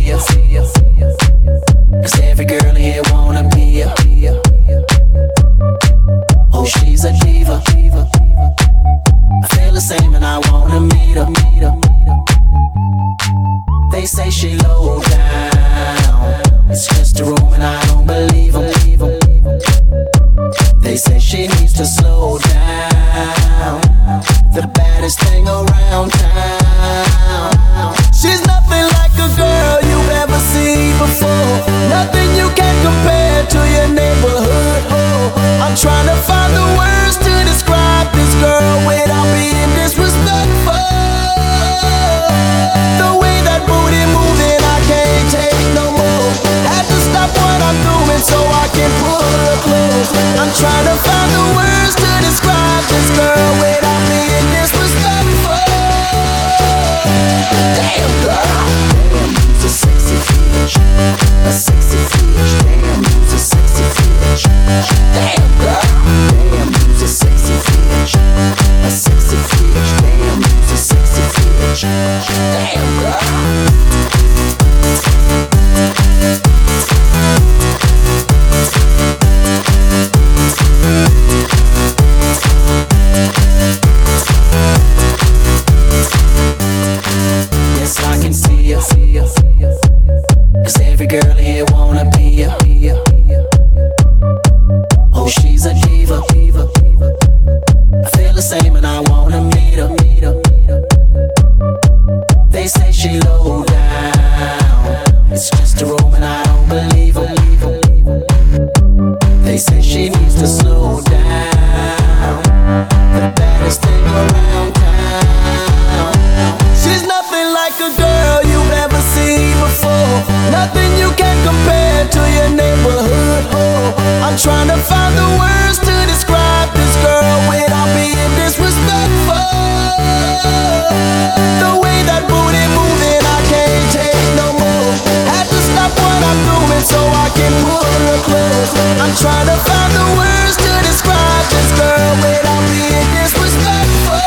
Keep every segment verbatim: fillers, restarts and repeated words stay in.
ya. Cause every girl here wanna be ya. Oh, she's a diva. I feel the same and I wanna meet her. They say she low down, it's just a room and I don't believe them. They say she needs to slow down, the baddest thing around town. She's nothing like a girl you've ever seen before, nothing you can compare to your neighborhood. Oh, I'm trying to find the words to describe this girl without being disrespectful. The way that booty moving, I can't take no more. Had to stop what I'm doing so I can pull her close. I'm trying to find the words to describe this girl without being disrespectful. Damn girl, damn, you's a sexy bitch, a sexy bitch. Damn, you's a sexy bitch. Damn girl, damn, you's a sexy bitch, a sexy bitch. Damn, you's a sexy bitch. Damn girl. Yes, I can see ya. Cause every girl here wanna be ya. Oh, she's a diva. I feel the same and I wanna meet her. They say she low down, it's just a room and I don't believe them. They say she needs to slow down, the baddest thing around town. She's nothing like a girl you've ever seen before, nothing you can compare to your neighborhood. Oh, I'm trying to find the words to describe this girl without being disrespectful. The way that booty moving, I can't take no more. Had to stop what I'm doing so I can pull her close. I'm trying to find the words to describe this girl without being disrespectful.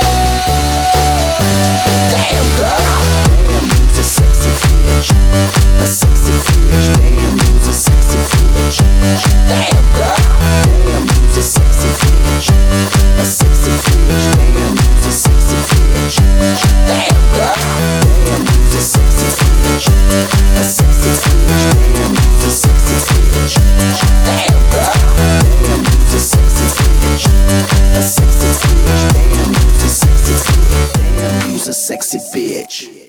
Damn girl, damn, you's a sexy bitch, a sexy bitch. Damn, you's a sexy bitch. Damn girl, damn, you's a sexy bitch, a sexy bitch. Damn, you's a sexy bitch. Damn girl, damn, you's a sexy bitch, a sexy bitch. Damn, you's a sexy bitch. Damn girl, damn, you's a sexy bitch, a sexy bitch. Damn, you's a sexy bitch. Damn, you's a sexy bitch.